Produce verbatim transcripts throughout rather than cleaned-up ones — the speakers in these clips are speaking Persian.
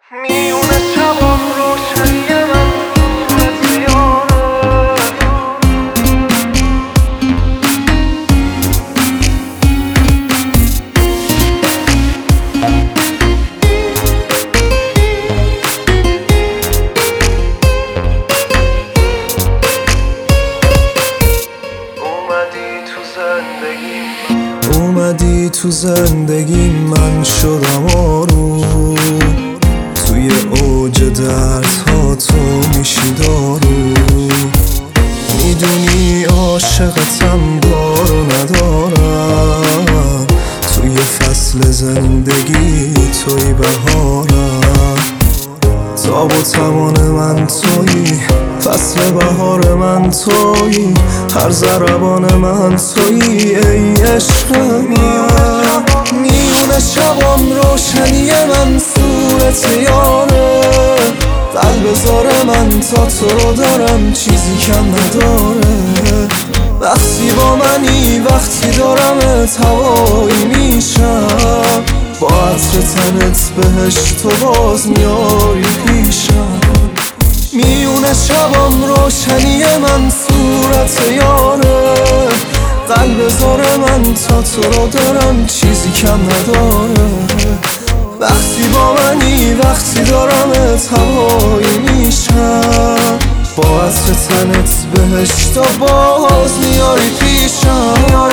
میونه شبم روشنی من صورت یاره اومدی تو زندگی اومدی تو زندگی من شدم آروم توی اوج دردها تو میشی دارو میدونی عاشقتم دارو ندارم توی فصل زندگی توی بهارم تاب و توان من توی فصل بهار من توی هر ضربان من توی ای عشق من میونه شبم روشنی من صورت یاره قلب زار من تا تو رو دارم چیزی کم نداره وقتی با منی وقتی دارمت هوایی میشم با عطر تنت بهشت و باز میاری پیشم میونه شبم روشنی من صورت یاره قلب زار من تا تو رو دارم چیزی کم نداره وقتی با منی وقتی دارمت هوایی میشم با عطر تنت بهشت و باز میاری پیشم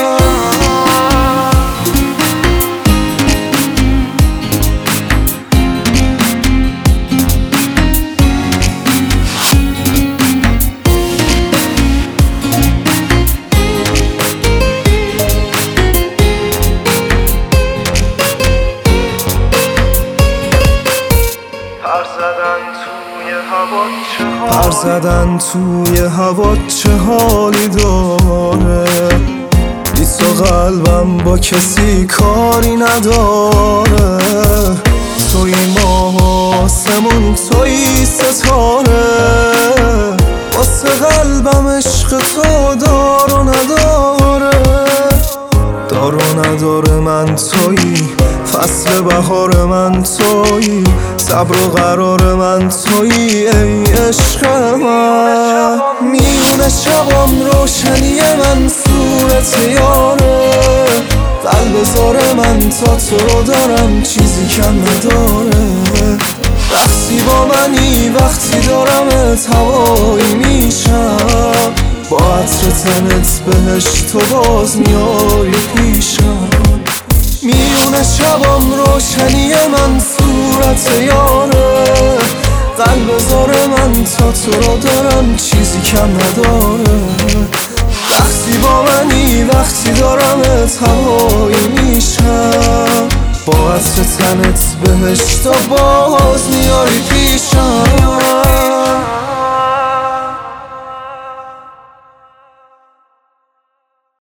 پر زدن توی هوا چه حالی داره بی تو قلبم با کسی کاری نداره توی ماه آسمون توی ستاره واسه قلبم عشق تو دارو نداره دارو نداره من توی فصل بهار من توی صبر و قرار من توی ای عشق من میونه شبم روشنی من صورت یاره قلب زار من تا تو رو دارم چیزی کم نداره وقتی با منی وقتی دارمت هوایی میشم با عطر تنت بهشت و باز میاری پیشم میونه شبم روشنی من صورت یاره قلب زار من تا تو رو دارم چیزی کم نداره وقتی با منی وقتی دارمت هوایی میشم با عطر تنت بهشت و باز میاری پیشم